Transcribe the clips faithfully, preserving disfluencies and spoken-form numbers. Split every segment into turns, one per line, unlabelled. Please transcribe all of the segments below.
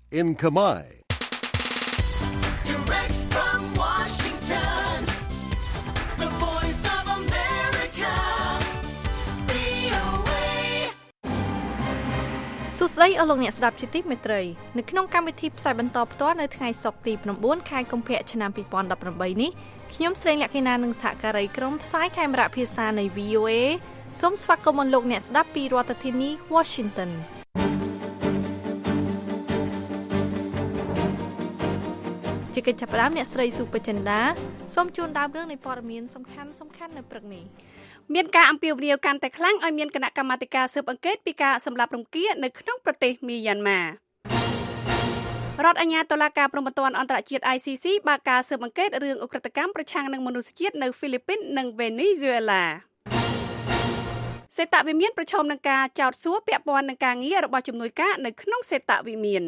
in Khmer.
Direct from Washington, the voice of America, វី អូ เอ
សួស្តីអស់លោកអ្នកស្ដាប់ជាទីមេត្រីនៅក្នុងកម្មវិធីផ្សាយបន្តផ្ទាល់នៅថ្ងៃសុក្រទី9ខែកុម្ភៈឆ្នាំពីរពាន់ដប់ប្រាំបីនេះខ្ញុំស្រីលក្ខិណានិងសហការីក្រុមផ្សាយខេមរៈភាសានៃ វី អូ เอ សូមស្វាគមន៍លោកអ្នកស្ដាប់ពីរដ្ឋធានី Washingtonជាកិច្ចចាប់ផ្ដើមអ្នកស្រីស៊ូពេជ្រចិន្តាសូមជូនដើមរឿងនៃព័ត៌មានសំខាន់សំខាន់នៅព្រឹកនេះមានការអំពាវនាវកាន់តែខ្លាំងឲ្យមានគណៈកម្មាធិការស៊ើបអង្កេតពីការសម្លាប់រង្គាលនៅក្នុងប្រទេសមីយ៉ាន់ម៉ារដ្ឋអាជ្ញាតុលាការព្រហ្មទណ្ឌអន្តរជាតិ ไอ ซี ซี បើកការស៊ើបអង្កេតរឿងឧក្រិដ្ឋកម្មប្រឆាំងនឹងមនុស្សជាតិនៅហ្វីលីពីននិងវេណេស៊ុយអេឡាសេតវិមានប្រឈមនឹងការចោទសួរពាក់ព័ន្ធនឹងការងាររបស់ជំនួយការនៅក្នុងសេតវិមាន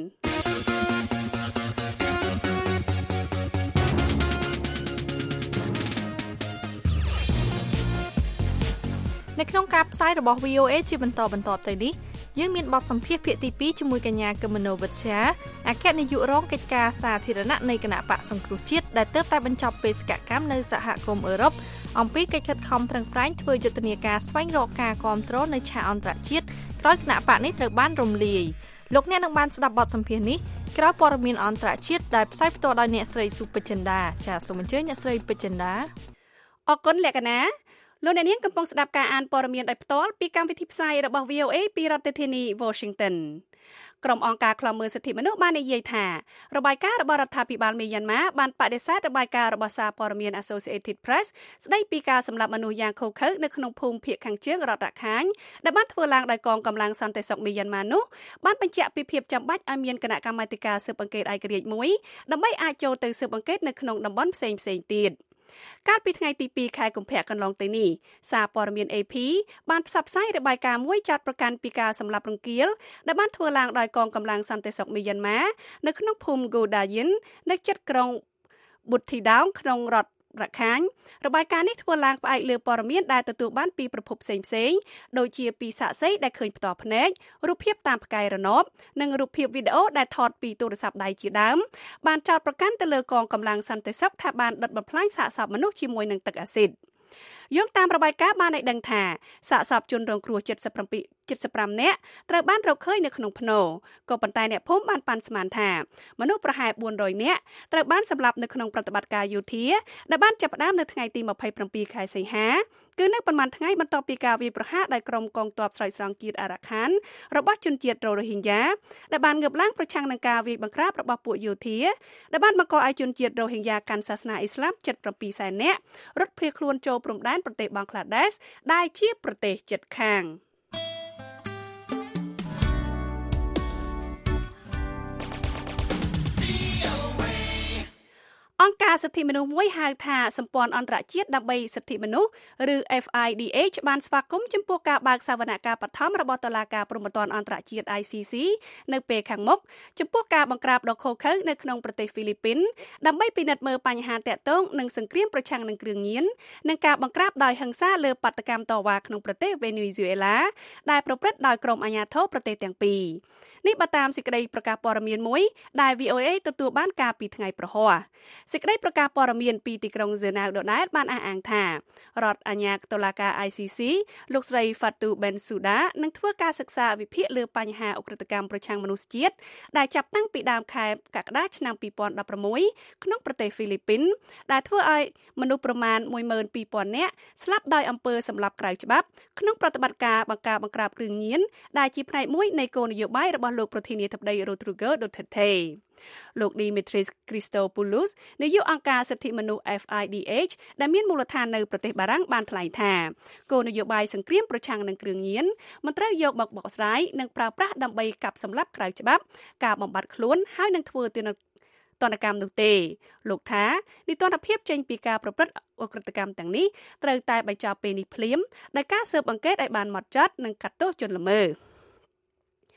នៅក្នុងការផ្សាយរបស់ វី អូ เอ ជាបន្តបន្ទាប់ទៅនេះយើងមានបទសម្ភាសន៍ភាគទីពីរជាមួយកញ្ញាកឹមនោវិទ្យាអគ្គនាយករងកិច្ចការសាធារណៈនៃគណៈបកសង្គ្រោះជាតិដែលទើបតែបញ្ចប់បេសកកម្មនៅសហគមន៍អឺរ៉ុបអំពីកិច្ចខិតខំប្រឹងប្រែងធ្វើយុទ្ធនាការស្វែងរកការគ្រប់គ្រងនៅឆាកអន្តរជាតិក្រោយគណៈបកនេះត្រូវបានរំលាយលោកអ្នកនឹងបានស្ដាប់បទសម្ភាសន៍នេះក្រោយព័ត៌មានអន្តរជាតិដែលផ្សាយផ្ទាល់ដោយអ្នកស្រីស៊ូពេជ្រចិន្តាចាសសូមអញ្ជើញអ្នកស្រីពេជ្រចិន្តាអរគុណលក្ខណៈលោកអ្នកនាងកំពុងស្ដាប់ការអានព័ត៌មានដោយផ្ទាល់ពីកម្មវិធីផ្សាយរបស់ វី អូ เอ ពីរដ្ឋធានី Washington ក្រុមអង្គការឃ្លាំមើលសិទ្ធិមនុស្សបាននិយាយថារបាយការណ៍របស់រដ្ឋាភិបាលមីយ៉ាន់ម៉ាបានបដិសេធរបាយការណ៍របស់សារព័ត៌មាន Associated Press ស្ដីពីការសម្លាប់មនុស្សយ៉ាងឃោរឃៅនៅក្នុងភូមិភាគខាងជើងរដ្ឋរខាញដែលបានធ្វើឡើងដោយកងកម្លាំងសន្តិសុខមីយ៉ាន់ម៉ានោះបានបញ្ជាក់ពីភាពចាំបាច់ឲ្យមានគណៈកម្មាធិការស៊ើបអង្កេតឯករាជ្យមួយដើម្បីអាចចូលទៅស៊ើបអង្កេតនៅក្នុងតំបន់ផ្សេងៗទៀតកាលពីថ្ងៃទីពីរខែកុម្ភៈកន្លងទៅនេះសារព័ត៌មាន เอ พี បានផ្សព្វផ្សាយរបាយការណ៍មួយចាត់ប្រកាន់ពីការសម្លាប់រង្គាលដែលបានធ្វើឡើងដោយកងកម្លាំងសន្តិសុខមីយ៉ាន់ម៉ានៅក្នុងភូមិ Godayin នៅជិតក្រុង Buthidaung ក្នុងរដ្ឋរខាញ់របាយការណ៍នេះធ្វើឡើងផ្អែកលើព័ត៌មានដែលទទួលបានពីប្រភពផ្សេងៗដូចជាពីសាក្សីដែលឃើញផ្ទាល់ភ្នែករូបភាពតាមផ្កាយរណបនិងរូបភាពវីដេអូដែលថតពីទូរស័ព្ទដៃជាដើមបានចោទប្រកាន់ទៅលើកងកម្លាំងសន្តិសុខថាបានដុតបំផ្លាញសាកសពមនុស្សជាមួយនឹងទឹកអាស៊ីតយោងតាមរបាយការណ៍បានឲ្យដឹងថាសាកសពជនរងគ្រោះ77នាក់ត្រូវបានរកឃើញនៅក្នុងភ្នំក៏ប៉ុន្តែអ្នកភូមិបានប៉ាន់ស្មានថាមនុស្សប្រហែលបួនរយនាក់ត្រូវបានសម្លាប់នៅក្នុងប្រតិបត្តិការយោធាដែលបានចាប់ផ្ដើមនៅថ្ងៃទីម្ភៃប្រាំពីរខែសីហាគឺនៅប៉ុន្មានថ្ងៃបន្ទាប់ពីការវាយប្រហារដោយក្រុមកងទ័ពស្រោចស្រង់ជាតិអារ៉ាខានរបស់ជនជាតិរ៉ូហីញ៉ាដែលបានងើបឡើងប្រឆាំងនឹងការវាយបង្ក្រាបរបស់ពួកយោធាដែលបានបង្កឲ្យជនជាតិរ៉ូហីញ៉ាកាន់សាសនាអ៊ីស្លាមជិត7សែននាក់រត់ភៀសខ្លួនចូលព្រំដែនប្រទេសបង់ក្លាដេសដែលជាប្រទេសជិតខាងអង្គការសិទ្ធិមនុស្សមួយហៅថាសម្ព័ន្ធអន្តរជាតិដើម្បីសិទ្ធិមនុស្សឬ เอฟ ไอ ดี เอช បានស្វាគមន៍ចំពោះការបើកសវនកម្មបឋមរបស់តុលាការព្រហ្មទណ្ឌអន្តរជាតិ ไอ ซี ซี នៅពេលខាងមុខចំពោះការបង្ក្រាបដ៏ឃោរឃៅនៅក្នុងប្រទេសហ្វីលីពីនដើម្បីពិនិត្យមើលបញ្ហាទាក់ទងនឹងសង្គ្រាមប្រឆាំងនឹងគ្រឿងញៀននិងការបង្ក្រាបដោយហិង្សាលើបាតកម្មតវ៉ាក្នុងប្រទេសវេណេស៊ុយអេឡាដែលប្រព្រឹត្តដោយក្រុមអាជ្ញាធរប្រទេសទាំងពីរនេះបើតាមសេចក្តីប្រកាសព័ត៌មានមួយដែល វី អូ เอ ទទួលបានកាលពីថ្ងៃប្រហ័សសេចក្តីប្រកាសព័ត៌មានពីទីក្រុងហ្សឺណាវដដែលបានអះអាងថារដ្ឋអាជ្ញាតុលាការ ไอ ซี ซี លោកស្រី Fatou Bensouda នឹងធ្វើការសិក្សាវិភាគលើបញ្ហាឧក្រិដ្ឋកម្មប្រឆាំងមនុស្សជាតិដែលចាប់តាំងពីដើមខែកក្កដាឆ្នាំពីរពាន់ដប់ប្រាំមួយក្នុងប្រទេសហ្វីលីពីនដែលធ្វើឲ្យមនុស្សប្រមាណមួយម៉ឺនពីរពាន់នាក់ស្លាប់ដោយអំពើសម្លាប់ក្រៅច្បាប់ក្នុងប្រតិបត្តិការបង្ការបង្ក្រាបគ្រឿងញៀនដែលជាផ្នែកមួយនៃគោលនយោបាយរបស់លោកប្រធានាធិបតី Rodrigo Duterte លោក Dimitris Christopoulos នាយកអង្គការសិទ្ធិមនុស្ស เอฟ ไอ ดี เอช ដែលមានមូលដ្ឋាននៅប្រទេសបារាំងបានថ្លែងថាគោលនយោបាយសង្គ្រាមប្រឆាំងនឹងគ្រឿងញៀនមិនត្រូវយកមកបកស្រាយនិងប្រើប្រាស់ដើម្បីកាប់សម្លាប់ក្រៅច្បាប់ការបំបត្តិខ្លួនហើយនឹងធ្វើទានទណ្ឌកម្មនោះទេលោកថានីតិរដ្ឋភាពចេញពីការប្រព្រឹត្តអក្រិតកម្មទាំងនេះត្រូវតែបញ្ចប់ពេលនេះភ្លាមដោយការស៊ើបអង្កេតឲ្យបានហ្មត់ចត់និងកាត់ទោសជនល្មើស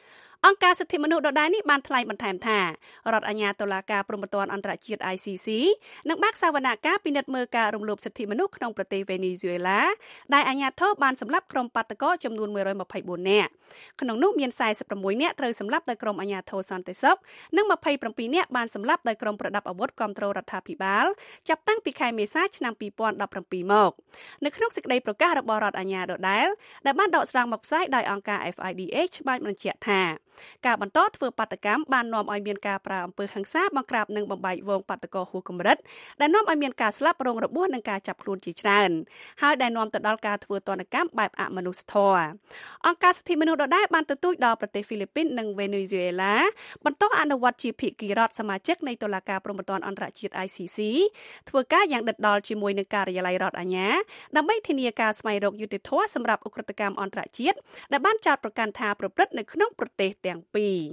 អង្គការសិទ្ធិមនុស្សដដែលនេះបានថ្លែងបន្ថែមថារដ្ឋអាជ្ញាតុលាការព្រហ្មទណ្ឌអន្តរជាតិ I C C នឹងបើកសវនកម្មពិនិត្យមើលការរំលោភសិទ្ធិមនុស្សក្នុងប្រទេសវេណេស៊ុយអេឡាដែលអាជ្ញាធរបានសម្លាប់ក្រុមបាតកោចំនួនមួយរយម្ភៃបួននាក់ក្នុងនោះមានสี่สิบหกនាក់ត្រូវសម្លាប់ដោយក្រុមអាជ្ញាធរសន្តិសុខនិងยี่สิบเจ็ดនាក់បានសម្លាប់ដោយក្រុមប្រដាប់អាវុធគ្រប់គ្រងរដ្ឋាភិបាលចាប់តាំងពីខែមេសាឆ្នាំยี่สิบสิบเจ็ดមកនៅក្នុងសេចក្តីប្រកាសរបស់រដ្ឋអាជ្ញាដដែលដែលបានដកស្រង់មកផ្សាយដោយអង្គការ F I D H បានបញ្ជាក់ថាការបន្តធ្វើបាតកម្មបាននាំឲ្យមានការប្រើអំពើហិង្សាបង្ក្រាបនិងបំបែកវងបាតកោហួសកម្រិតដែលនាំឲ្យមានការស្លាប់រងរបួសនិងការចាប់ខ្លួនជាច្រើនហើយដែលនាំទៅដល់ការធ្វើទណ្ឌកម្មបែបអមនុស្សធម៌អង្គការសិទ្ធិមនុស្សដដែលបានទទូចដល់ប្រទេសហ្វីលីពីននិងវេណេស៊ុយអេឡាបន្តអនុវត្តជាភាគីរដ្ឋសមាជិកនៃតុលាការព្រហ្មទណ្ឌអន្តរជាតិ I C C ធ្វើការយ៉ាងដិតដល់ជាមួយនឹងការិយាល័យរដ្ឋអាជ្ញាដើម្បីធានាការស្វែងរកយុត្តិធម៌សម្រាប់ឧក្រិដ្ឋកម្មអន្តរជាតិដែលបានចោទប្រកាន់ថាប្រព្រឹត្តនៅក្នុងប្រទេសទាំងពីរ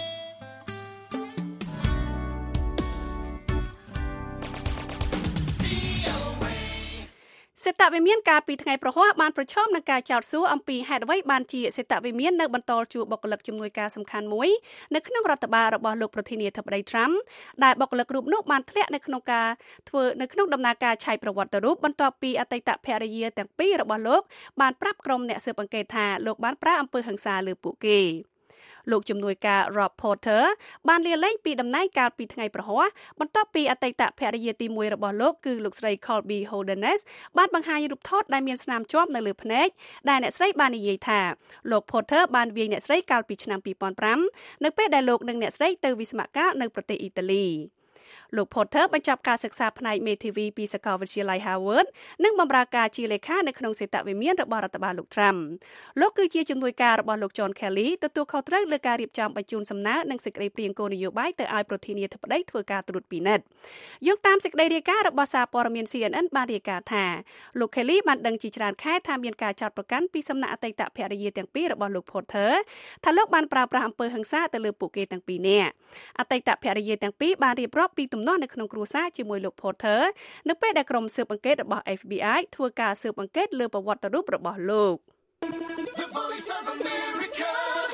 សេតវិមានការពីថ្ងៃប្រហ័សបានប្រឈមនឹងការចោទសួរអំពីហេតុអ្វីបានជាសេតវិមាននៅបន្តជួបបុគ្គលិកជំនួយការសំខាន់មួយនៅក្នុងរដ្ឋបាលរបស់លោកប្រធានាធិបតី Trump ដែលបុគ្គលិករូបនោះបានធ្លាក់នៅក្នុងការធ្វើនៅក្នុងដំណើរការឆែកប្រវត្តិរូបបន្ទាប់ពីអតីតភរិយាទាំងពីររបស់លោកបានប្រាប់ក្រុមអ្នកស៊ើបអង្កេតថាលោកបានប្រើអំពើហិង្សាលើពួកគេលោកជំនួយការ Rob Porter បានលាលែងពីតំណែងកាលពីថ្ងៃប្រហ័សបន្ទាប់ពីអតីតភរិយាទីមួយរបស់លោកគឺលោកស្រី Colby Holderness បានបង្ហាញរូបថតដែលមានស្នាមជាប់នៅលើភ្នែកដែលអ្នកស្រីបាននិយាយថាលោក Porter បានវាយអ្នកស្រីកាលពីឆ្នាំยี่สิบห้าនៅពេលដែលលោកនិងអ្នកស្រីទៅវិស្សមការនៅប្រទេសអ៊ីតាលីលោក Porter បញ្ចប់ការសិក្សាផ្នែកមេធាវីពីសាកលវិទ្យាល័យ Harvard និងបម្រើការជាលេខានៅក្នុងសេតវិមានរបស់រដ្ឋបាលលោក Trump លោកគឺជាជំនួយការរបស់លោក John Kelly ទទួលខុសត្រូវលើការរៀបចំបញ្ជូនសំណើនិងសេចក្តីព្រាងគោលនយោបាយទៅឲ្យប្រធានាធិបតីធ្វើការត្រួតពិនិត្យយោងតាមសេចក្តីរាយការណ៍របស់សារព័ត៌មាន C N N បានរាយការណ៍ថាលោក Kelly បានដឹងជាច្រើនខែថាមានការចោទប្រកាន់ពីសំណាក់អតីតភរិយាទាំងពីររបស់លោក Porter ថាលោកបានប្រើប្រាស់អំពើហិង្សាទៅលើពួកគេទាំងពីរនាក់អតីតភរិយាទាំងពីរបានរៀបរាប់ពីទំនាស់នៅក្នុងគ្រួសារជាមួយលោក Porter នៅពេលដែលក្រុមស៊ើបអង្កេតរបស់ F B I ធ្វើការស៊ើបអង្កេតលើប្រវត្តិរូបរបស់លោក
The Voice of America,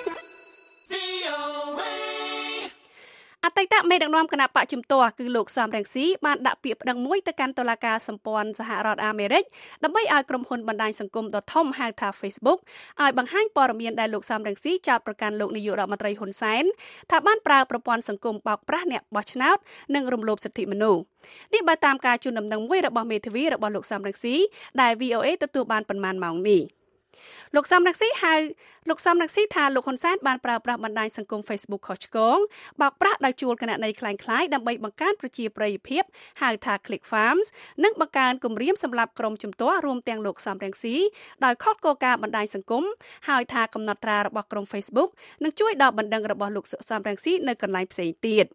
V O A
អតីតមេដឹកនាំគណៈបកជំទាស់គឺលោកសំរងស៊ីបានដាក់ពាក្យប្តឹងមួយទៅកាន់តុលាការសម្ព័ន្ធសហរដ្ឋអាមេរិកដើម្បីឲ្យក្រុមហ៊ុនបណ្ដាញសង្គមដ៏ធំហៅថា Facebook ឲ្យបង្ហាញព័ត៌មានដែលលោកសំរងស៊ីចោទប្រកាន់លោកនាយករដ្ឋមន្ត្រីហ៊ុនសែនថាបានប្រើប្រព័ន្ធសង្គមបោកប្រាស់អ្នកបោះឆ្នោតនិងរំលោភសិទ្ធិមនុស្សនេះបើតាមការជូនដំណឹងមួយរបស់មេធាវីរបស់លោកសំរងស៊ីដែល V O A ទទួលបានប៉ុន្មានម៉ោងនេះលោកសំរងស៊ីហៅលោកសំរងស៊ីថាលោកហ៊ុនសែនបានប្រើប្រាស់បណ្ដាញសង្គម Facebook ខុសឆ្គងបោកប្រាស់ដោយជួលគណនីคล้ายៗដើម្បីបង្កើនប្រជាប្រិយភាពហៅថា Click Farms និងបង្កើនគម្រាមសម្រាប់ក្រុមជំទាស់រួមទាំងលោកសំរងស៊ីដោយខុសគោលការណ៍បណ្ដាញសង្គមហើយថាកំណត់ត្រារបស់ក្រុម Facebook នឹងជួយដល់បណ្ដឹងរបស់លោកសំរងស៊ីនៅកន្លែងផ្សេងទៀត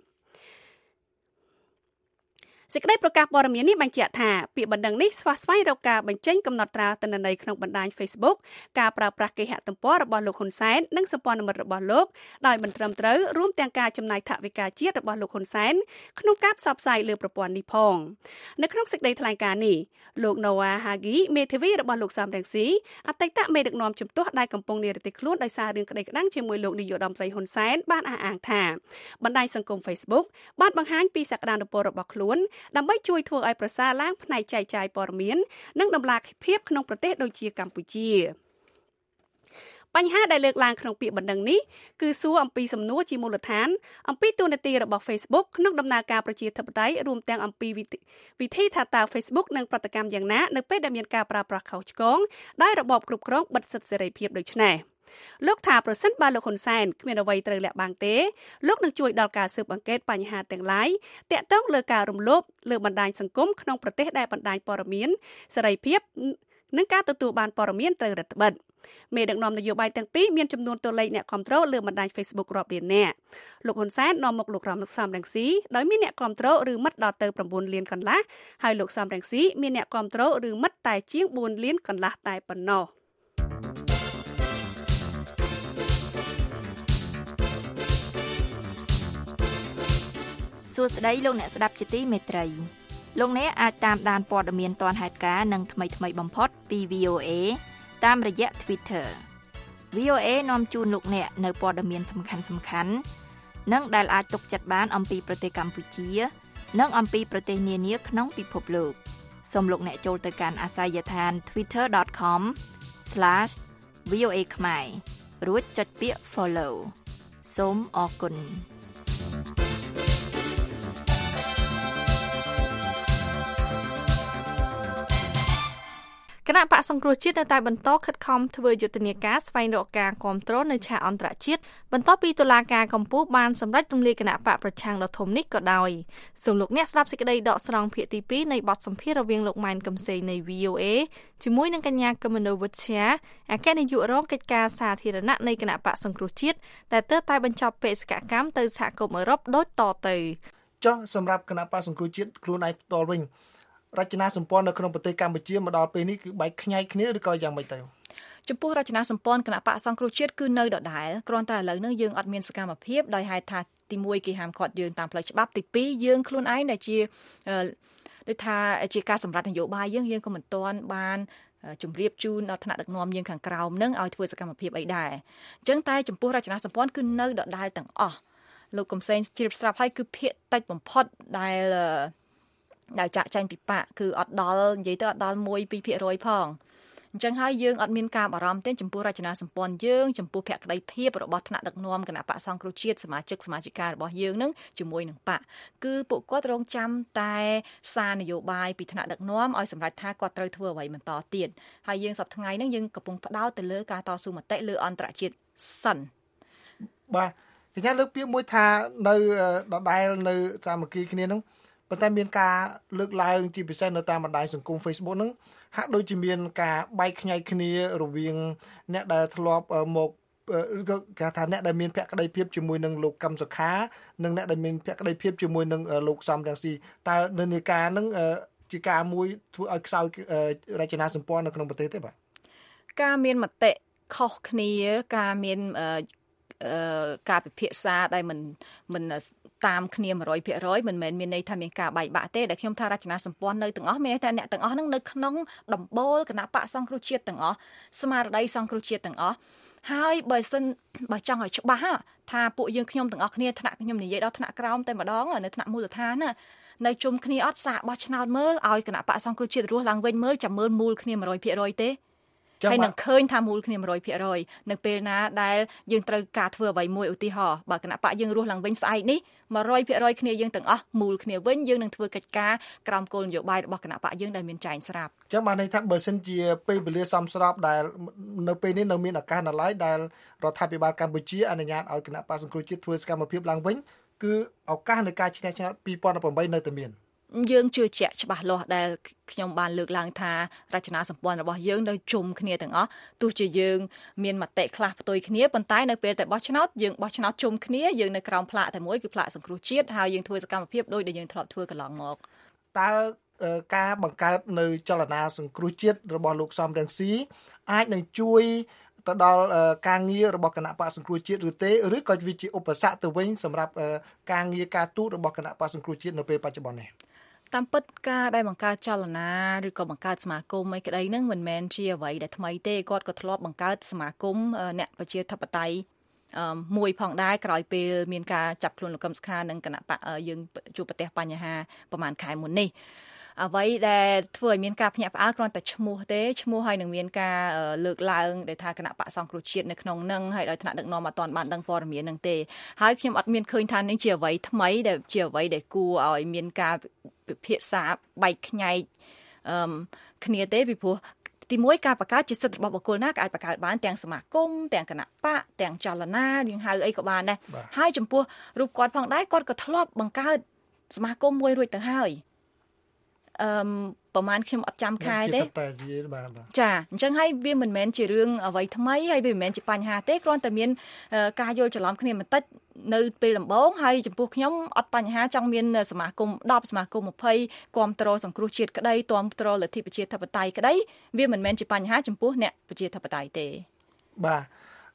សេចក្តីប្រកាសព័ត៌មាននេះបញ្ជាក់ថាពាក្យបណ្ដឹងនេះស្វះស្វែងរកការបញ្ចេញកំណត់ត្រាទិន្នន័យក្នុងបណ្ដាញ Facebook ការប្រើប្រាស់គេហទំព័ររបស់លោកហ៊ុនសែននិងសម្ព័ន្ធមិត្តរបស់លោកដោយមិនត្រឹមត្រូវរួមទាំងការចំណាយថវិកាជាតិរបស់លោកហ៊ុនសែនក្នុងការផ្សព្វផ្សាយលើប្រព័ន្ធនេះផងនៅក្នុងសេចក្តីថ្លែងការណ៍នេះលោក Noah Hagi មេធាវីរបស់លោកសំរងស៊ីអតីតមេដឹកនាំជំទាស់ដែលកំពុងនិរទេសខ្លួនដោយសាររឿងក្តីក្តាំងជាមួយលោកនាយករដ្ឋមន្ត្រីហ៊ុនសែនបានអះអាងថាបណ្ដាញសង្គម Facebook បានបង្ហាញពីសក្តានុពលរបស់ខ្លួនដើម្បីជួយធ្វើឲ្យប្រសើរឡើងផ្នែកចែកចាយព័ត៌មាននិងដំណាភាពក្នុងប្រទេសដូចជាកម្ពុជាបញ្ហាដែលលើកឡើងក្នុងពាក្យបណ្ដឹងនេះគឺសួរអំពីសំណួរជាមូលដ្ឋានអំពីទូនាទីរបស់ Facebook ក្នុងដំណើរការប្រជាធិបតេយ្យរួមទាំងអំពីវិធីថាតើ Facebook នឹងប្រតិកម្មយ៉ាងណានៅពេលដែលមានការប្រើប្រាស់ខុសឆ្គងដោយរបបគ្រប់គ្រងបិទសិទ្ធិសេរីភាពដូចនេះលោកថាប្រសិនបើលោកហ៊ុនសែនគ្មានអ្វីត្រូវលាក់បាំងទេលោកនឹងជួយដល់ការស៊ើបអង្កេតបញ្ហាទាំងឡាយទាក់ទងលើការរំលោភលើបណ្ដាញសង្គមក្នុងប្រទេសដែលបណ្ដាញព័ត៌មានសេរីភាពនិងការទទួលបានព័ត៌មានត្រូវរដ្ឋបិទមេដឹកនាំនយោបាយទាំងពីរមានចំនួនតូលេខអ្នកគាំទ្រលើបណ្ដាញ Facebook រាប់លាននាក់លោកហ៊ុនសែននាំមុខលោករដ្ឋមន្ត្រីសំរងស៊ីដោយមានអ្នកគាំទ្រឬមិត្តដល់ទៅ9លានកន្លះហើយលោកសំរងស៊ីមានអ្នកគាំទ្រឬមិត្តតែជាង4លានកន្លះតែប៉ុណ្ណោះ
សួស្តីលោកអ្នកស្ដាប់ជាទីមេត្រីលោកអ្នកអាចតាមដានព័ត៌មានទាន់ហេតុការណ៍និងថ្មីៗបំផុតពី V O A តាមរយៈ Twitter វី អូ เอ នាំជូនលោកអ្នកនៅព័ត៌មានសំខាន់សំខាន់និងដែលអាចទុកចិត្តបានអំពីប្រទេសកម្ពុជានិងអំពីប្រទេសនានាក្នុងពិភពលោកសូមលោកអ្នកចូលទៅកាន់អាសយដ្ឋាន twitter dot com slash v o a khmer រួចចុចពាក្យ follow សូមអរគុណ
គណៈបកសង្គ្រោះជាតិនៅតែបន្តខិតខំធ្វើយុទ្ធនាការស្វែងរកការគ្រប់គ្រងនៅឆាកអន្តរជាតិបន្ទាប់ពីតុលាការកំពូលបានសម្រេចរំលាយគណៈបកប្រឆាំងដ៏ធំនេះក៏ដោយសូមលោកអ្នកស្ដាប់សេចក្តីដកស្រង់ភាគទីពីរនៃបទសម្ភាសន៍រវាងលោកម៉ែនកំសីនៃ វី អូ เอ ជាមួយនឹងកញ្ញាកឹមនោវិជ្ជាអគ្គនាយករងកិច្ចការសាធារណៈនៃគណៈបកសង្គ្រោះជាតិដែលទើបតែបញ្ចប់បេសកកម្មទៅសហគមន៍អឺរ៉ុបដូចតទៅ
ចុះសម្រាប់គណៈបកសង្គ្រោះជាតិខ្លួនឯងផ្ទាល់វិញរចនាសម្ព័ន្ធនៅក្នុងប្រទេសកម្ពុជាមកដល់ពេលនេះគឺបែកខ្ញែកគ្នាឬក៏យ៉ាងម៉េចទៅ
ចំពោះរចនាសម្ព័ន្ធគណៈបកសង្គ្រោះជាតិគឺនៅដដែលគ្រាន់តែឥឡូវនេះយើងអត់មានសកម្មភាពដោយហេតុថាទីមួយគេហាមឃាត់យើងតាមផ្លូវច្បាប់ទីពីរយើងខ្លួនឯងដែលជាដូចថាជាការសម្រេចនយោបាយយើងយើងក៏មិនទាន់បានជម្រាបជូនដល់ថ្នាក់ដឹកនាំយើងខាងក្រោមនឹងឲ្យធ្វើសកម្មភាពអីដែរអញ្ចឹងតែចំពោះរចនាសម្ព័ន្ធគឺនៅដដែលទាំងអស់លោកកំសែងជ្រាបស្រាប់ហើយគឺភាគតិចបំផុតដែលដែលចាក់ចែងពីបាក់គឺអត់ដល់និយាយទៅអត់ដល់ មួយពីរភាគរយ ផងអញ្ចឹងហើយយើងអត់មានការបារម្ភទេចំពោះរចនាសម្ព័ន្ធយើងចំពោះភក្តីភាពរបស់ថ្នាក់ដឹកនាំគណៈបកសង្គ្រោះជាតិសមាជិកសមាជិការបស់យើងនឹងជាមួយនឹងបកគឺពួកគាត់រងចាំតែសារនយោបាយពីថ្នាក់ដឹកនាំឲ្យសម្រេចថាគាត់ត្រូវធ្វើអ្វីបន្តទៀតហើយយើងសប្តាហ៍ថ្ងៃហ្នឹងយើងកំពុងផ្ដោតទៅលើការតស៊ូមតិលើអន្តរជាតិសិន
បាទកញ្ញាលើកពាក្យមួយថានៅដដែលនៅសាមគ្គីគ្នាហ្នឹងប៉ុន្តែមានការលើកឡើងជាពិសេសនៅតាមបណ្ដាញសង្គម Facebook ហ្នឹងហាក់ដូចជាមានការបែកខ្ញែកគ្នារវាងអ្នកដែលធ្លាប់មកគេថាអ្នកដែលមានភក្តីភាពជាមួយនឹងលោកកឹមសុខានិងអ្នកដែលមានភក្តីភាពជាមួយនឹងលោកសំរងស៊ីតើនិន្នាការហ្នឹងជាការមួយធ្វើឲ្យខ្សោយរចនាសម្ព័ន្ធនៅក្នុងប្រទេសទេបាទ
ការមានមតិខុសគ្នាការមានការពិភាក្សាដែលមិនមិនតាមគ្នា one hundred percent មិនមែនមានន័យថាមានការបែកបាក់ទេដែលខ្ញុំថារចនាសម្ព័ន្ធនៅទាំងអស់មានន័យថាអ្នកទាំងអស់ហ្នឹងនៅក្នុងដំបូលគណៈបកសង្គ្រោះជាតិទាំងអស់ស្មារតីសង្គ្រោះជាតិទាំងអស់ហើយបើសិនបើចង់ឲ្យច្បាស់ថាពួកយើងខ្ញុំទាំងអស់គ្នាថ្នាក់ខ្ញុំនិយាយដល់ថ្នាក់ក្រោមតែម្ដងនៅថ្នាក់មូលដ្ឋានណានៅជុំគ្នាអត់សាកបោះឆ្នោតមើលឲ្យគណៈបកសង្គ្រោះជាតិរស់ឡើងវិញមើលចាំមើលមូលគ្នា one hundred percent ទេហើយនឹងឃើញថាមូលគ្នា one hundred percent នៅពេលណាដែលយើងត្រូវការធ្វើអ្វីមួយឧទាហរណ៍បើគណៈបកយើងរស់ឡើងវិញស្អែកនេះ one hundred percent គ្នាយើងទាំងអស់មូលគ្នាវិញយើងនឹងធ្វើកិច្ចការក្រោមគោលនយោបាយរបស់គណៈបកយើងដែលមានចែងស្រាប់
អញ្ចឹងបានន័យថាបើសិនជាពេលវេលាសមស្របដែលនៅពេលនេះនៅមានឱកាសនៅឡើយដែលរដ្ឋាភិបាលកម្ពុជាអនុញ្ញាតឲ្យគណៈបកសង្គ្រោះជាតិធ្វើសកម្មភាពឡើងវិញគឺឱកាសនៃការឈ្នះឆ្នោតtwo thousand eighteenនៅតែមាន
យើងជឿជាក់ច្បាស់លាស់ដែលខ្ញុំបានលើកឡើងថារចនាសម្ព័ន្ធរបស់យើងនៅជុំគ្នាទាំងអស់ទោះជាយើងមានមតិខ្លះផ្ទុយគ្នាប៉ុន្តែនៅពេលតែបោះឆ្នោតយើងបោះឆ្នោតជុំគ្នាយើងនៅក្រោមផ្លាកតែមួយគឺផ្លាកសង្គ្រោះជាតិហើយយើងធ្វើសកម្មភាពដោយដែលយើងធ្លាប់ធ្វើកន្លងមក
តើការបង្កើតនៅចលនាសង្គ្រោះជាតិរបស់លោកសំរងស៊ីអាចនឹងជួយទៅដល់ការងាររបស់គណៈបកសង្គ្រោះជាតិឬទេឬក៏វាជាឧបសគ្គទៅវិញសម្រាប់ការងារការទូតរបស់គណៈបកសង្គ្រោះជាតិនៅពេលបច្ចុប្បន្ននេះ
តាមពិតការដែលបង្កើតចលនាឬក៏បង្កើតសមាគមអីក្តីហ្នឹងមិនមែនជាអ្វីដែលថ្មីទេគាត់ក៏ធ្លាប់បង្កើតសមាគមអ្នកប្រជាធិបតេយ្យមួយផងដែរក្រោយពេលមានការចាប់ខ្លួនលោកកឹមសុខានិងគណៈបកយើងជួបប្រទះបញ្ហាប្រហែលខែមុននេះអ្វីដែលធ្វើឲ្យមានការភ្ញាក់ផ្អើលគ្រាន់តែឈ្មោះទេឈ្មោះហើយនឹងមានការលើកឡើងដែលថាគណៈបកសង្គ្រោះជាតិនៅក្នុងនឹងហើយដោយថ្នាក់ដឹកនាំអត់ទាន់បានដឹងព័ត៌មាននឹងទេហើយខ្ញុំអត់មានឃើញថានេះជាអ្វីថ្មីដែលជាអ្វីដែលគួរឲ្យមានការពិភាក្សាបែកខ្ញែកអឺគ្នាទេពីព្រោះទីមួយការបង្កើតជាសិទ្ធិរបស់បុគ្គលណាក៏អាចបង្កើតបានទាំងសមាគមទាំងគណៈបកទាំងចលនាយើងហៅអីក៏បានដែរហើយចំពោះរូបគាត់ផងដែរគាត់ក៏ធ្លាប់បង្កើតសមាគមមួយរួចទៅហើយអឺប្រហែលខ្ញុំអត់ចាំខែទេចាអញ្ចឹងហើយវាមិនមែនជារឿងអ្វីថ្មីហើយវាមិនមែនជាបញ្ហាទេគ្រាន់តែមានការយល់ច្រឡំគ្នាបន្តិចនៅពេលដំបូងហើយចំពោះខ្ញុំអត់បញ្ហាចង់មានសមាគមtenសមាគមtwentyគាំទ្រសង្គ្រោះជាតិក្តីគាំទ្រលទ្ធិប្រជាធិបតេយ្យក្តីវាមិនមែនជាបញ្ហាចំពោះអ្នកប្រជាធិបតេយ្យទេ
បាទ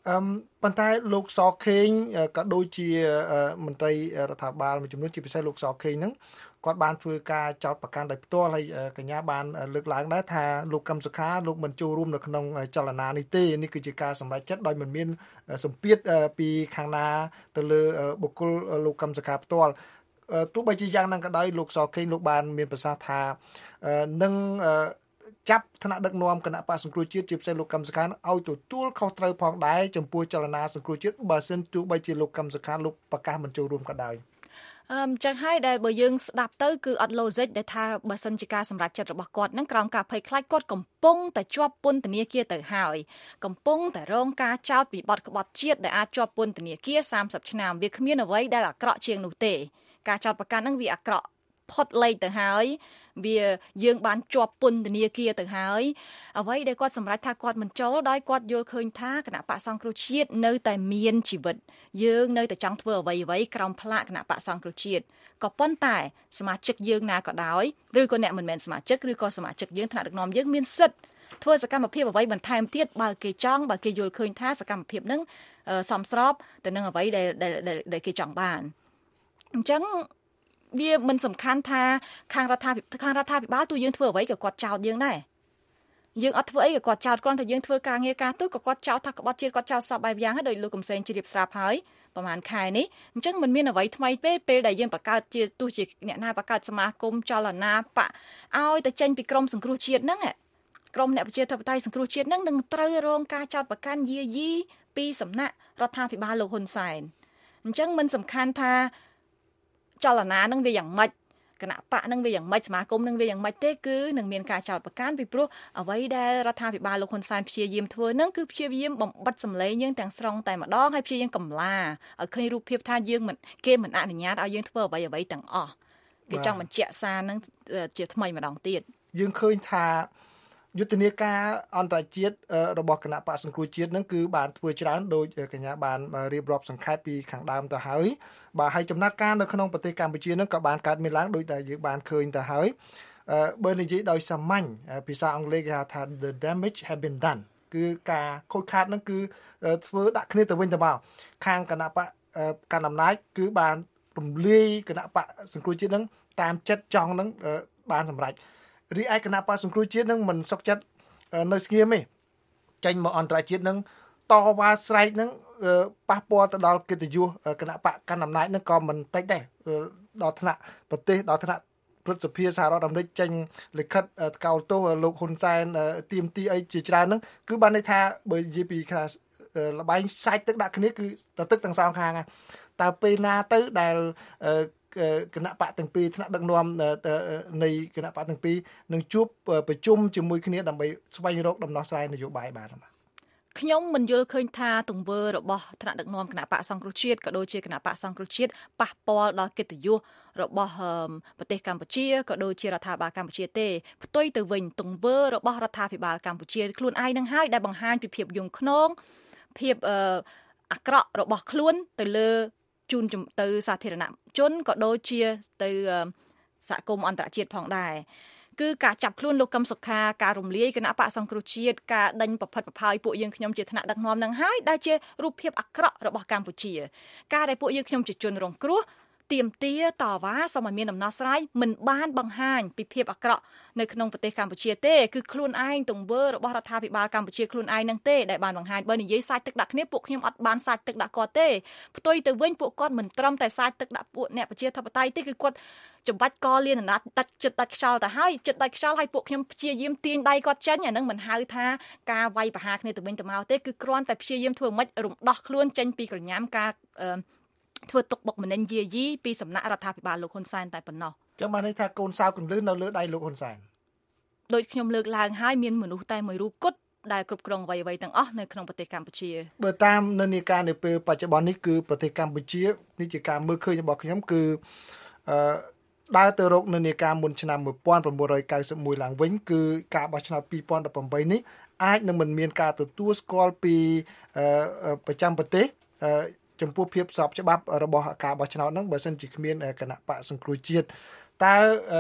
អឺប៉ុន្តែលោកសខេងក៏ដូចជាមន្ត្រីរដ្ឋាភិបាលមួយចំនួនជាពិសេសលោកសខេងហ្នឹងគាត់បានធ្វើការចោទប្រកាន់ដោយផ្ទាល់ហើយកញ្ញាបានលើកឡើងដែរថាលោកកឹមសុខាលោកមិនចូលរួមនៅក្នុងចលនានេះទេនេះគឺជាការសម្រេចចិត្តដោយមិនមានសម្ពាធពីខាងណាទៅលើបុគ្គលលោកកឹមសុខាផ្ទាល់ទោះបីជាយ៉ាងហ្នឹងក៏ដោយលោកសខេងលោកបានមានប្រសាសន៍ថានឹងចាប់ថ្នាក់ដឹកនាំគណៈបក្សសង្គ្រោះជាតិជាពិសេសលោកកឹមសុខាឲ្យទទួលខុសត្រូវផងដែរចំពោះចលនាសង្គ្រោះជាតិបើសិនទោះបីជាលោកកឹមសុខាលោកប្រកាសមិនចូលរួមក៏ដោយ
អឺចឹងហើយដែលបើយើងស្ដាប់ទៅគឺអត់ logic ដែលថាបើសិនជាការសម្រេចចិត្តរបស់គាត់នឹងក្រោមការភ័យខ្លាចគាត់កំពុងតែជាប់ពន្ធនាគារទៅហើយកំពុងតែរងការចោទពីបទក្បត់ជាតិដែលអាចជាប់ពន្ធនាគារសាមសិបឆ្នាំវាគ្មានអ្វីដែលអាក្រក់ជាងនោះទេការចោទប្រកាន់នឹងវាអាក្រក់ផុតលេខទៅហើយវាយើងបានជាប់ពន្ធនាគារទៅហើយអ្វីដែលគាត់សម្រេចថាគាត់មិនចូលដោយគាត់យល់ឃើញថាគណៈបក្សសង្គ្រោះជាតិនៅតែមានជីវិតយើងនៅតែចង់ធ្វើអ្វីអ្វីក្រោមផ្លាកគណៈបក្សសង្គ្រោះជាតិក៏ប៉ុន្តែសមាជិកយើងណាក៏ដោយឬក៏អ្នកមិនមែនសមាជិកឬក៏សមាជិកយើងថ្នាក់ដឹកនាំយើងមានសិទ្ធិធ្វើសកម្មភាពអ្វីបន្ថែមទៀតបើគេចង់បើគេយល់ឃើញថាសកម្មភាពហ្នឹងសមស្របទៅនឹងអ្វីដែលដែលគេចង់បានអញ្ចឹងវាមិនសំខាន់ថាខាងរដ្ឋាភិបាលខាងរដ្ឋាភិបាលទូយើងធ្វើអ្វីក៏គាត់ចោទយើងដែរយើងអត់ធ្វើអីក៏គាត់ចោទគ្រាន់តែយើងធ្វើការងារការទូក៏គាត់ចោទថាក្បត់ជាតិគាត់ចោទសពបែបយ៉ាងហើយដោយលោកកំសែងជ្រាបស្រាប់ហើយប្រហែលខែនេះអញ្ចឹងមិនមានអ្វីថ្មីទេពេលដែលយើងបង្កើតជាទោះជាអ្នកណាបង្កើតសមាគមចលនាបកឲ្យទៅចេញពីក្រមសង្គ្រោះជាតិហ្នឹងក្រមអ្នកប្រជាធិបតេយ្យសង្គ្រោះជាតិហ្នឹងនឹងត្រូវរងការចោទប្រកាន់យាយីពីសំណាក់រដ្ឋាភិបាលលោកហ៊ុនសែនអញ្ចឹងមិនសំខាន់ថាចលនានឹងវាយ៉ាងម៉េចគណៈបកនឹងវាយ៉ាងម៉េចសមាគមនឹងវាយ៉ាងម៉េចទេគឺនឹងមានការចោទប្រកាន់ពីព្រោះអ្វីដែលរដ្ឋាភិបាលលោកហ៊ុនសែនព្យាយាមធ្វើនឹងគឺព្យាយាមបំបិទសម្លេងយើងទាំងស្រុងតែម្ដងហើយព្យាយាមកំឡាឲ្យឃើញរូបភាពថាយើងមិនគេមិនអនុញ្ញាតឲ្យយើងធ្វើអ្វីអ្វីទាំងអស់គេចង់បញ្ជាក់សារនឹងជាថ្មីម្ដងទៀត
យើងឃើញថាយុទ្ធនាការអន្តរជាតិរបស់គណៈបក្សសង្គ្រោះជាតិនឹងគឺបានធ្វើច្រើនដោយកញ្ញាបានរៀបរាប់សង្ខេបពីខាងដើមទៅហើយបាទហើយចំណាត់ការនៅក្នុងប្រទេសកម្ពុជានឹងក៏បានកើតមានឡើងដោយតែយើងបានឃើញទៅហើយបើនិយាយដោយសាមញ្ញភាសាអង់គ្លេសគេហៅថា the damage have been done គឺការខូចខាតនឹងគឺធ្វើដាក់គ្នាទៅវិញទៅមកខាងគណៈបកកណ្ដាលអំណាចគឺបានរំលាយគណៈបកសង្គ្រោះជាតិនឹងតាមចិត្តចង់នឹងបានសម្រេចរីឯគណៈបក្សសង្គ្រោះជាតិនឹងមិនសុខចិត្តនៅស្ងៀមទេចេញមកអន្តរជាតិនឹងតវ៉ាស្រែកនឹងប៉ះពាល់ទៅដល់កិត្តិយសគណៈបកកណ្ដាលអំណាចនឹងក៏មិនតិចដែរដល់ថ្នាក់ប្រទេសដល់ថ្នាក់ព្រឹទ្ធសភាសហរដ្ឋអាមេរិកចេញលិខិតកោតទោសលោកហ៊ុនសែនទាមទារអីជាច្រើនហ្នឹងគឺបានន័យថាបើនិយាយពីលបែងសាច់ទឹកដាក់គ្នាគឺទៅទឹកទាំងសងខាងតើពេលណាទៅដែលគណៈបកទាំងពីរថ្នាក់ដឹកនាំនៃគណៈបកទាំងពីរនឹងជួបប្រជុំជាមួយគ្នាដើម្បីស្វែងរកដំណោះស្រាយនយោបាយបានបាទ
ខ្ញុំមិនយល់ឃើញថាទង្វើរបស់ថ្នាក់ដឹកនាំគណៈបកសង្គ្រោះជាតិក៏ដូចជាគណៈបកសង្គ្រោះជាតិប៉ះពាល់ដល់កិត្តិយសរបស់ប្រទេសកម្ពុជាក៏ដូចជារដ្ឋាភិបាលកម្ពុជាទេផ្ទុយទៅវិញទង្វើរបស់រដ្ឋាភិបាលកម្ពុជាខ្លួនឯងនឹងហើយដែលបង្ហាញពីភាពយង់ឃ្នងភាពអាក្រក់របស់ខ្លួនទៅលើជូនទៅសាធារណជនក៏ដូចជាទៅសហគមន៍អន្តរជាតិផងដែរគឺការចាប់ខ្លួនលោកកឹមសុខាការរំលាយគណៈបកសង្គ្រោះជាតិការដេញប្រផិតប្រផាយពួកយើងខ្ញុំជាថ្នាក់ដឹកនាំនឹងហើយដែលជារូបភាពអាក្រក់របស់កម្ពុជាការដែលពួកយើងខ្ញុំជាជនរងគ្រោះទាមទារតវ៉ាសូមឲ្យមានដំណោះស្រាយមិនបានបង្ហាញពីភាពអាក្រក់នៅក្នុងប្រទេសកម្ពុជាទេគឺខ្លួនឯងទង្វើរបស់រដ្ឋាភិបាលកម្ពុជាខ្លួនឯងនឹងទេដែលបានបង្ហាញបើនិយាយសាច់ទឹកដាក់គ្នាពួកខ្ញុំអត់បានសាច់ទឹកដាក់គាត់ទេផ្ទុយទៅវិញពួកគាត់មិនត្រឹមតែសាច់ទឹកដាក់ពួកអ្នកប្រជាធិបតេយ្យទេគឺគាត់ចំបាច់កលៀនអាណត្តិដាច់ចិត្តដាច់ខ្យល់ទៅហើយចិត្តដាច់ខ្យល់ឲ្យពួកខ្ញុំព្យាយាមទាញដៃគាត់ចេញអានឹងមិនហៅថាការវាយប្រហារគ្នាទៅវិញទៅមកទេគឺគ្រាន់តែព្យាយាមធ្វើម៉េចរំដោះខ្លួនចេញពីក្រញាំការធ្វើទុកបុកម្នេញយាយីពីសំណាក់រដ្ឋាភិបាលលោកហ៊ុនសែនតែប៉ុណ្ណោះ
ចឹងបានន័យថាកូនសោកកន្លឹះនៅលើដៃលោកហ៊ុនសែន
ដូចខ្ញុំលើកឡើងហើយមានមនុស្សតែមួយរូបគត់ដែលគ្រប់គ្រងអ្វីៗទាំងអស់នៅក្នុងប្រទេសកម្ពុជា
បើតាមនិន្នាការនៅពេលបច្ចុប្បន្ននេះគឺប្រទេសកម្ពុជានេះជាការមើលឃើញរបស់ខ្ញុំគឺអឺដើរទៅរកនិន្នាការមុនឆ្នាំmột nghìn chín trăm chín mươi mốtឡើងវិញគឺការបោះឆ្នោតtwo thousand eighteenនេះអាចនឹងមិនមានការទទួលស្គាល់ពីប្រចាំប្រទេសចំពោះភាពស្របច្បាប់របស់ការបោះឆ្នោតហ្នឹងបើសិនជាគ្មានគណៈបកសង្គ្រោះជាតិតើ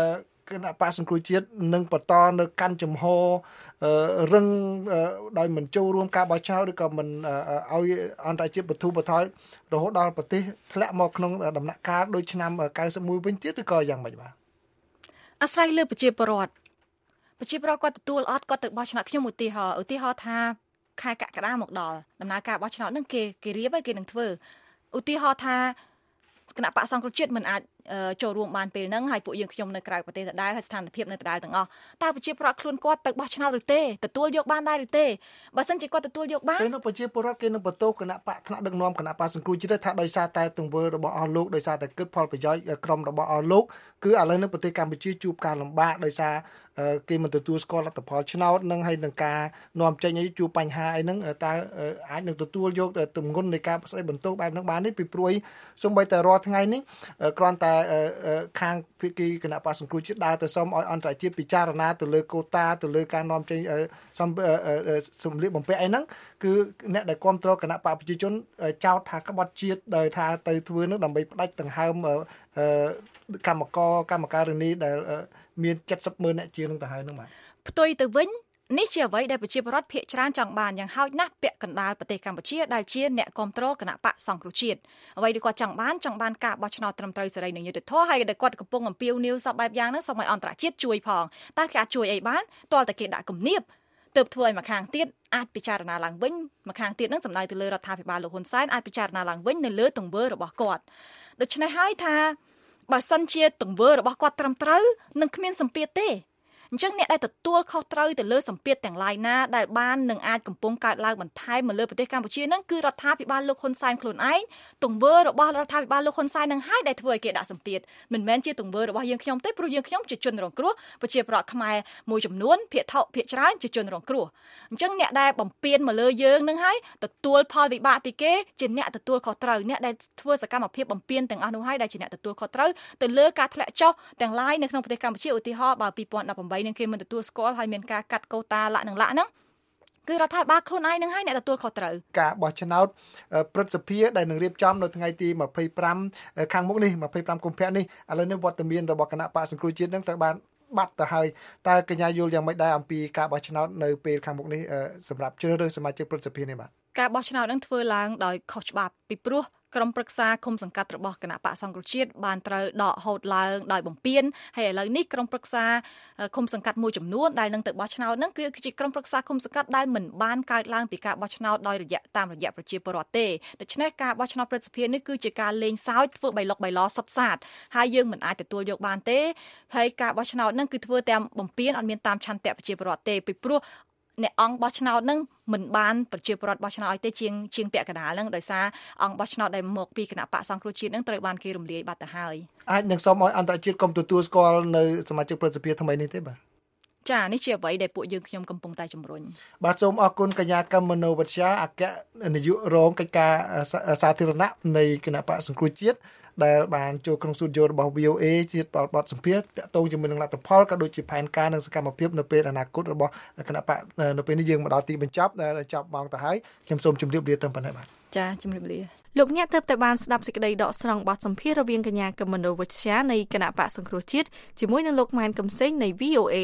គណៈបកសង្គ្រោះជាតិនឹងបន្តនៅកាន់ចំហរឹងដោយមិនចូលរួមការបោះឆ្នោតឬក៏មិនឲ្យអន្តរជាតិបទូបថយរហូតដល់ប្រទេសធ្លាក់មកក្នុងដំណាក់កាលដូចឆ្នាំเก้าสิบเอ็ดវិញទៀតឬក៏យ៉ាងម៉េចបាទ
អាស្រ័យលើប្រជាពលរដ្ឋប្រជាពលរដ្ឋគាត់ទទួលអត់គាត់ទៅបោះឆ្នោតខ្ញុំឧទាហរណ៍ឧទាហរណ៍ថាខែកក្កដាមកដល់ដំណើរការបោះឆ្នោតហ្នឹងគេគេរៀបហើយគេនឹងធ្វើឧទាហរណ៍ថាគណៈបកសង្គ្រោះជាតិមិនអាចចូលរួមបានពេលហ្នឹងហើយពួកយើងខ្ញុំនៅក្រៅប្រទេសដដែលហើយស្ថានភាពនៅដដែលទាំងអស់តើប្រជាពលរដ្ឋខ្លួនគាត់ទៅបោះឆ្នោតឬទេទទួលយកបានដែរឬទេបើសិនជាគាត់ទទួលយកបាន
ពេលនោះប្រជាពលរដ្ឋគេនឹងបន្ទោសគណៈបកថ្នាក់ដឹកនាំគណៈបកសង្គ្រោះជាតិថាដោយសារតែទង្វើរបស់អស់លោកដោយសារតែគិតផលប្រយោជន៍ក្រុមរបស់អស់លោកគឺឥឡូវនៅប្រទេសកម្ពុជាជួបការលំបាកដោយសារគេមិនទទួលស្គាល់លទ្ធផលឆ្នោតនឹងហើយនឹងការនាំចេញឲ្យជួបបញ្ហាអីហ្នឹងតើអាចនឹងទទួលយកទម្ងន់នៃការស្ដីបន្ទោសបែបហ្នឹងបាននេះពីព្រួយសូម្បីតែរាល់ថ្ងៃនេះគ្រាន់តែខាងភាគីគណៈបកសង្គ្រោះជាតិដើរទៅសុំឲ្យអន្តរជាតិពិចារណាទៅលើកូតាទៅលើការនាំចេញសម្លៀកបំពាក់អីហ្នឹងគឺអ្នកដែលគ្រប់គ្រងគណៈបកប្រជាជនចោទថាក្បត់ជាតិដោយថាទៅធ្វើនឹងដើម្បីផ្ដាច់ដង្ហើមកម្មករកម្មការិនីដែលមានเจ็ดสิบម៉ឺនអ្នកជាងនឹងទៅហើយនឹងបាទ
ផ្ទុយទៅវិញនេះជាអ្វីដែលប្រជាពលរដ្ឋភាគច្រើនចង់បានយ៉ាងហោចណាស់ពាក់កណ្ដាលប្រទេសកម្ពុជាដែលជាអ្នកគ្រប់គ្រងគណៈបកសង្គ្រោះជាតិអ្វីដែលគាត់ចង់បានចង់បានការបោះឆ្នោតត្រឹមត្រូវសេរីនិងយុត្តិធម៌ហើយដែលគាត់កំពុងអំពាវនាវសពបែបយ៉ាងហ្នឹងសូមឲ្យអន្តរជាតិជួយផងតើគេអាចជួយអីបានទាល់តែគេដាក់គំនាបទើបធ្វើឲ្យម្ខាងទៀតអាចពិចារណាឡើងវិញម្ខាងទៀតហ្នឹងសំដៅទៅលើរដ្ឋាភិបាលលោកហ៊ុនសែនអាចពិចារណាឡើងវិញនៅលើទង្វើរបស់គាត់ដូច្នេះហើយថាបើសិនជាទង្វើរបស់គាត់ត្រឹមត្រូវនឹងគ្មានសម្ពាធទេអញ្ចឹងអ្នកដែលទទួលខុសត្រូវទៅលើសម្ពាធទាំងឡាយណាដែលបាននឹងអាចកំពុងកើតឡើងបន្ថែមមកលើប្រទេសកម្ពុជាហ្នឹងគឺរដ្ឋាភិបាលលោកហ៊ុនសែនខ្លួនឯងទង្វើរបស់រដ្ឋាភិបាលលោកហ៊ុនសែននឹងហើយដែលធ្វើឲ្យគេដាក់សម្ពាធមិនមែនជាទង្វើរបស់យើងខ្ញុំទេព្រោះយើងខ្ញុំជាជនរងគ្រោះប្រជាពលរដ្ឋខ្មែរមួយចំនួនភាគថោកភាគច្រើនជាជនរងគ្រោះអញ្ចឹងអ្នកដែលបំពានមកលើយើងនឹងហើយទទួលផលវិបាកពីគេជាអ្នកទទួលខុសត្រូវអ្នកដែលធ្វើសកម្មភាពបំពានទាំងអស់នោះហើយដែលជាអ្នកទទួលខុសត្រូវទៅលើការធ្លាក់ចុះទាំងឡាយនៅក្នុងប្រទេសកម្ពុជាឧទាហរណ៍បើពីរពាន់ដប់ប្រាំនឹងគេមិនទទួលស្គាល់ហើយមានការកាត់កូតាលក្ខនឹងលក្ខហ្នឹងគឺរដ្ឋាភិបាលខ្លួនឯងនឹងហើយអ្នកទទួលខុសត្រូវ
ការបោះឆ្នោតព្រឹទ្ធសភាដែលនឹងរៀបចំនៅថ្ងៃទីยี่สิบห้าខាងមុខនេះยี่สิบห้าកុម្ភៈនេះឥឡូវនេះវត្តមានរបស់គណៈបកសង្គ្រោះជាតិនឹងត្រូវបានបាត់ទៅហើយតើកញ្ញាយល់យ៉ាងម៉េចដែរអំពីការបោះឆ្នោតនៅពេលខាងមុខនេះសម្រាប់ជ្រើសរើសសមាជិកព្រឹទ្ធសភានេះបាទ
ការបោះឆ្នោតនឹងធ្វើឡើងដោយខុសច្បាប់ពីព្រោះក្រុមប្រឹក្សាឃុំសង្កាត់របស់គណៈបកសង្គ្រោះជាតិបានត្រូវដកហូតឡើងដោយបំពានហើយឥឡូវនេះក្រុមប្រឹក្សាឃុំសង្កាត់មួយចំនួនដែលនឹងទៅបោះឆ្នោតហ្នឹងគឺជាក្រុមប្រឹក្សាឃុំសង្កាត់ដែលមិនបានកើតឡើងពីការបោះឆ្នោតដោយរយៈតាមរយៈប្រជាពលរដ្ឋទេដូច្នេះការបោះឆ្នោតព្រឹទ្ធសភានេះគឺជាការលេងសើចធ្វើបៃលុកបៃឡសុតសាតហើយយើងមិនអាចទទួលយកបានទេហើយការបោះឆ្នោតហ្នឹងគឺធ្វើតាមបំពានអត់មានតាមឆន្ទៈប្រជាពលរដ្ឋទេពីព្រោះអ្នកអង្គបោះឆ្នោតហ្នឹងមិនបានប្រជាពលរដ្ឋបោះឆ្នោតឲ្យទេជាងជាងពាក់កណ្ដាលហ្នឹងដោយសារអង្គបោះឆ្នោតដែលមកពីគណៈបកសង្គ្រោះជាតិហ្នឹងត្រូវបានគេរំលាយបាត់ទៅហើយ
អាចនឹងសូមឲ្យអន្តរជាតិកុំទទួលស្គាល់នៅសមាជិកព្រឹទ្ធសភាថ្មីនេះទេបាទ
ចានេះជាអ្វីដែលពួកយើងខ្ញុំកំពុងតែជំរុញ
បាទសូមអរគុណកញ្ញាកឹមមនោវិជ្ជាអគ្គនាយករងកិច្ចការសាធារណៈនៃគណៈបកសង្គ្រោះជាតិដែលបានចូលក្នុងស្ទូឌីយោរបស់ វី អូ เอ ជាបទសម្ភាសន៍តាក់ទងជាមួយនឹងលទ្ធផលក៏ដូចជាផែនការនិងសកម្មភាពនៅពេលអនាគតរបស់គណៈបកនៅពេលនេះយើងមកដល់ទីបញ្ចប់ដែលចប់ម៉ោងទៅហើយខ្ញុំសូមជម្រាបលាត្រឹមប៉ុណ្ណេះបាទ
ចាជម្រាបលា
លោកអ្នកទើបតែបានស្ដាប់សេចក្តីដកស្រង់បទសម្ភាសន៍រវាងកញ្ញាកឹមមនោវិជ្ជានៃគណៈបកសង្គ្រោះជាតិជាមួយនឹងលោកម៉ែនកំសែងនៃ វី អូ เอ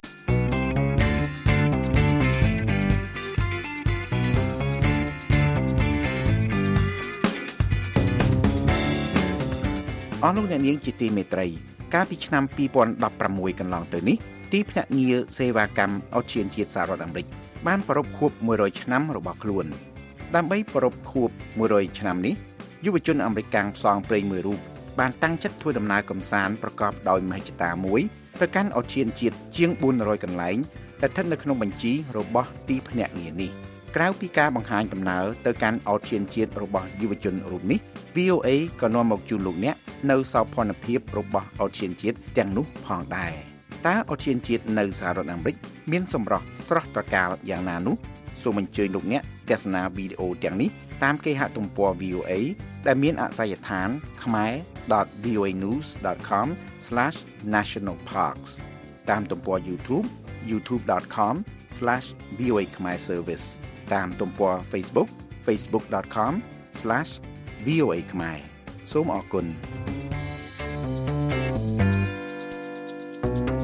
អស់លោកអ្នកនាងជាទីមេត្រីកាលពីឆ្នាំពីរពាន់ដប់ប្រាំមួយកន្លងទៅនេះទីភ្នាក់ងារសេវាកម្មអូសៀនជាតិសហរដ្ឋអាមេរិកបានប្រារព្ធខួបមួយរយឆ្នាំរបស់ខ្លួនដើម្បីប្រារព្ធខួបមួយរយឆ្នាំនេះយុវជនអាមេរិកកាំងផ្សងព្រេងមួយរូបបានតាំងចិត្តធ្វើដំណើរកម្សាន្តប្រកបដោយមហិច្ឆតាមួយទៅកាន់អូសៀនជាតិជាងbốnរយកន្លែងដែលស្ថិតនៅក្នុងបញ្ជីរបស់ទីភ្នាក់ងារនេះក្រៅពីការបង្ហាញដំណើរទៅកាន់អូសៀនជាតិរបស់យុវជនរូបនេះ វី អូ เอ ក៏នាំមកជូនលោកអ្នកនៅសោភ័ណភាពរបស់អូសៀនជាតិទាំងនោះផងដែរតើអូសៀនជាតិនៅសហរដ្ឋអាមេរិកមានសម្រស់ស្រស់ត្រកាលយ៉ាងណានោះសូមអញ្ជើញលោកអ្នកទស្សនាវីដេអូទាំងនេះតាមគេហទំព័រ វី អូ เอ ដែលមានអាសយដ្ឋាន khmer dot v o a news dot com slash national parks តាមទំព័រ YouTube youtube dot com slash v o a khmer service តាមទំព័រ Facebook facebook dot com slash v o a khmer សូមអរគុណ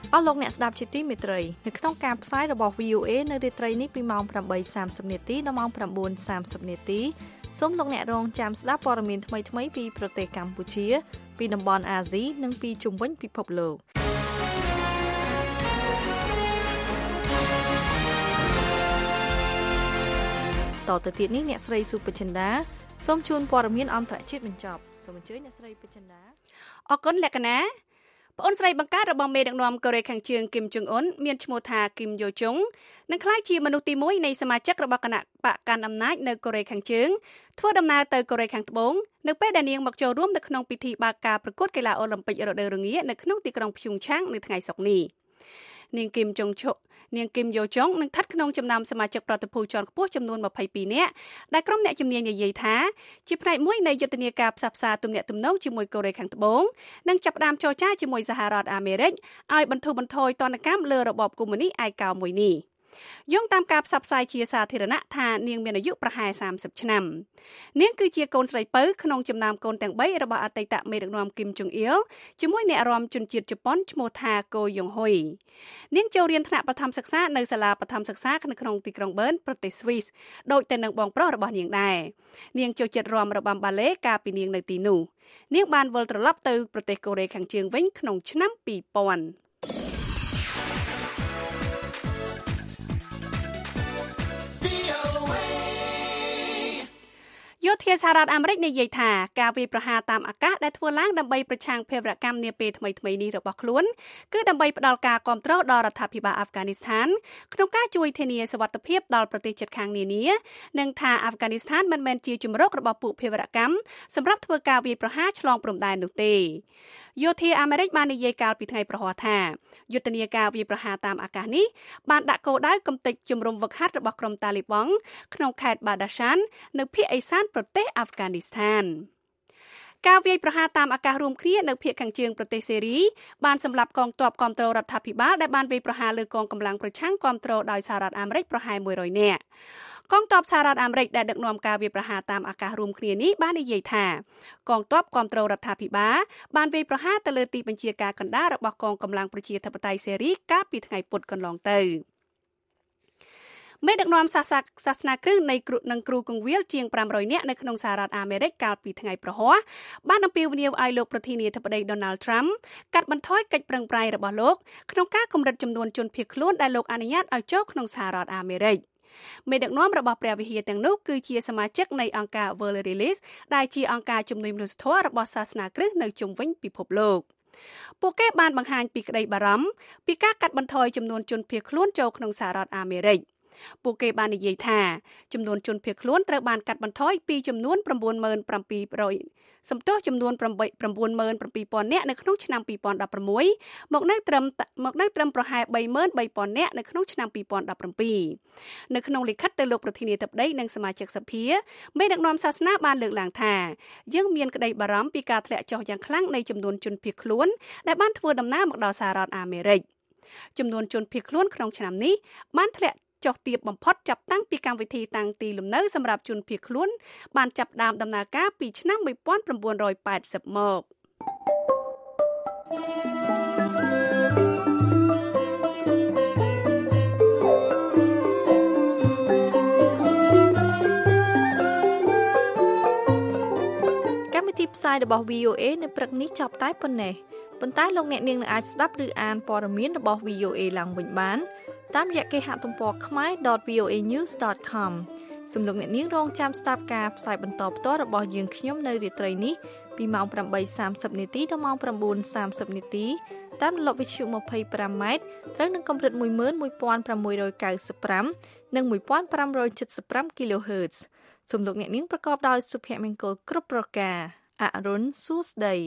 អស់លោកអ្នកស្ដាប់ជាទីមេត្រីនៅក្នុងការផ្សាយរបស់ វី អូ អេ នៅរាត្រីនេះពីម៉ោង ប្រាំបីសាមសិប នាទីដល់ម៉ោង ប្រាំបួនសាមសិប នាទីសូមលោកអ្នករងចាំស្ដាប់ព័ត៌មានថ្មីៗពីប្រទេសកម្ពុជាពីតំបន់អាស៊ីនិងពីជុំវិញពិភពលោកតទៅទៀតនេះអ្នកស្រីស៊ូពេជ្រចិន្តាសូមជូនព័ត៌មានអន្តរជាតិបញ្ចប់សូមអញ្ជើញអ្នកស្រីពេជ្រចិន្តា
អរគុណលក្ខណាប្អូនស្រីបង្កើតរបស់មេដឹកនាំកូរ៉េខាងជើងគឹមចុងអ៊ុនមានឈ្មោះថាគឹមយ៉ូជុងនឹងក្លាយជាមនុស្សទីមួយនៃសមាជិករបស់គណៈបកកាន់អំណាចនៅកូរ៉េខាងជើងធ្វើដំណើរទៅកូរ៉េខាងត្បូងនៅពេលដែលនាងមកចូលរួមនៅក្នុងពិធីបើកការប្រកួតកីឡាអូឡ িম্প ិករដូវរងានៅក្នុងទីក្រុងព្យុងឆាងនៅថ្ងៃសុក្រនេះនាងគឹមចុងឈុនាងគឹមយ៉ូជុងនឹងស្ថិតក្នុងចំណោមសមាជិកប្រតិភូជាន់ខ្ពស់ចំនួនម្ភៃពីរនាក់ដែលក្រុមអ្នកជំនាញនិយាយថាជាផ្នែកមួយនៃយុទ្ធនាការផ្សះផ្សាទំនាក់ទំនងជាមួយកូរ៉េខាងត្បូងនិងចាប់ផ្ដើមចរចាជាមួយសហរដ្ឋអាមេរិកឲ្យបន្ធូរបន្ថយទណ្ឌកម្មលើរបបកុម្មុយនីសឯកោមួយនេះយោងតាមការផ្សព្វផ្សាយជាសាធារណៈថានាងមានអាយុប្រហែលសាមសិបឆ្នាំនាងគឺជាកូនស្រីពៅក្នុងចំណោមកូនទាំងបីរបស់អតីតមេដឹកនាំគឹមចុងអ៊ីលជាមួយអ្នករាំជនជាតិជប៉ុនឈ្មោះថាកូយ៉ុងហ៊ុយនាងចូលរៀនថ្នាក់បឋមសិក្សានៅសាលាបឋមសិក្សានៅក្នុងទីក្រុងប៊ឺនប្រទេសស្វីសដោយទៅនឹងបងប្រុសរបស់នាងដែរនាងចូលចិត្តរាំរបាំបាឡេកាលពីនាងនៅទីនោះនាងបានវិលត្រឡប់ទៅប្រទេសកូរ៉េខាងជើងវិញក្នុងឆ្នាំពីរពាន់យោធាសហរដ្ឋអាមេរិកនិយាយថាការវាយប្រហារតាមអាកាសដែលធ្វើឡើងដើម្បីប្រឆាំងភេរវកម្មនាពេលថ្មីៗនេះរបស់ខ្លួនគឺដើម្បីផ្ដល់ការគាំទ្រដល់រដ្ឋាភិបាលអាហ្វហ្គានីស្ថានក្នុងការជួយធានាសុវត្ថិភាពដល់ប្រទេសជិតខាងនានានិងថាអាហ្វហ្គានីស្ថានមិនមែនជាជំរករបស់ពួកភេរវកម្មសម្រាប់ធ្វើការវាយប្រហារឆ្លងព្រំដែននោះទេយោធាអាមេរិកបាននិយាយកាលពីថ្ងៃប្រហ័សថាយុទ្ធនាការវាយប្រហារតាមអាកាសនេះបានដាក់គោលដៅកំទេចជំរំវឹកហាត់របស់ក្រុមតាលីបង់ក្នុងខេត្តបាដាសាននៅភាគឦសានប្រទេសអាហ្វហ្គានីស្ថានការវាយប្រហារតាមអាកាសរួមគ្នានៅភាគខាងជើងប្រទេសសេរីបានសម្លាប់កងទ័ពគាំទ្ររដ្ឋាភិបាលដែលបានវាយប្រហារលើកងកម្លាំងប្រឆាំងគាំទ្រដោយសហរដ្ឋអាមេរិកប្រហែលមួយរយនាក់កងទ័ពសហរដ្ឋអាមេរិកដែលដឹកនាំការវាយប្រហារតាមអាកាសរួមគ្នានេះបាននិយាយថាកងទ័ពគាំទ្ររដ្ឋាភិបាលបានវាយប្រហារទៅលើទីបញ្ជាការកណ្ដាលរបស់កងកម្លាំងប្រជាធិបតេយ្យសេរីកាលពីថ្ងៃពុធកន្លងទៅមេដឹកនាំសាសនាគ្រឹះនៃគ្រូនិងគ្រូកងវិលជាងប្រាំរយនាក់នៅក្នុងសហរដ្ឋអាមេរិកកាលពីថ្ងៃប្រហ័សបានអំពាវនាវឲ្យលោកប្រធានាធិបតី Donald Trump កាត់បន្ថយកិច្ចប្រឹងប្រែងរបស់លោកក្នុងការកម្រិតចំនួនជនភៀសខ្លួនដែលលោកអនុញ្ញាតឲ្យចូលក្នុងសហរដ្ឋអាមេរិកមេដឹកនាំរបស់ព្រះវិហារទាំងនោះគឺជាសមាជិកនៃអង្គការ World Relief ដែលជាអង្គការជំនុំជម្រះធម៌របស់សាសនាគ្រឹះនៅជុំវិញពិភពលោកពួកគេបានបង្ហាញពីក្តីបារម្ភពីការកាត់បន្ថយចំនួនជនភៀសខ្លួនចូលក្នុងសហរដ្ឋអាមេរិកពួកគេបាននិយាយថាចំនួនជនភៀសខ្លួនត្រូវបានកាត់បន្ថយពីចំនួន ៩ម៉ឺន៧រយ សំទោសចំនួន ៩ម៉ឺន៧ពាន់នាក់នៅក្នុងឆ្នាំពីរពាន់ដប់ប្រាំមួយមកនៅត្រឹមមកនៅត្រឹមប្រហែល បីម៉ឺនបីពាន់នាក់នៅក្នុងឆ្នាំពីរពាន់ដប់ប្រាំពីរនៅក្នុងលិខិតទៅលោកប្រធានាធិបតីនិងសមាជិកសភាមេដឹកនាំសាសនាបានលើកឡើងថាយើងមានក្តីបារម្ភពីការធ្លាក់ចុះយ៉ាងខ្លាំងនៃចំនួនជនភៀសខ្លួនដែលបានធ្វើដំណើរមកដល់សហរដ្ឋអាមេរិកចំនួនជនភៀសខ្លួនក្នុងឆ្នាំនេះបានធ្លាក់ចុះទាបបំផុតចាប់តាំងពីកម្មវិធីតាំងទីលំនៅសម្រាប់ជនភៀសខ្លួនបានចាប់ផ្ដើមដំណើរការពីឆ្នាំ១៩៨០មក
កម្មវិធីផ្សាយរបស់ វី អូ អេ នៅព្រឹកនេះចប់តែប៉ុណ្ណេះប៉ុន្តែលោកអ្នកនាងនឹងអាចស្ដាប់ឬអានព័ត៌មានរបស់ វី អូ អេ ឡើងវិញបានតាមរយៈគេហទំព័រ khmae dot v o a news dot com សូមលោកអ្នកនាងរងចាំស្ដាប់ការផ្សាយបន្តផ្ទាល់របស់យើងខ្ញុំនៅរាត្រីនេះពីម៉ោងប្រាំបីសាមសិបនាទីដល់ម៉ោងប្រាំបួនសាមសិបនាទីតាមរលកវិទ្យុ ម្ភៃប្រាំម៉ែត្រត្រូវនឹងកម្រិត មួយម៉ឺនមួយពាន់ប្រាំមួយរយកៅសិបប្រាំ និង មួយពាន់ប្រាំរយចិតសិបប្រាំ kHz សូមលោកអ្នកនាងប្រកបដោយសុភមង្គលគ្រប់ប្រការអរុនសួស្ដី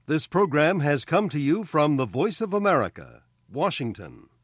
This program has come to you from the Voice of America, Washington.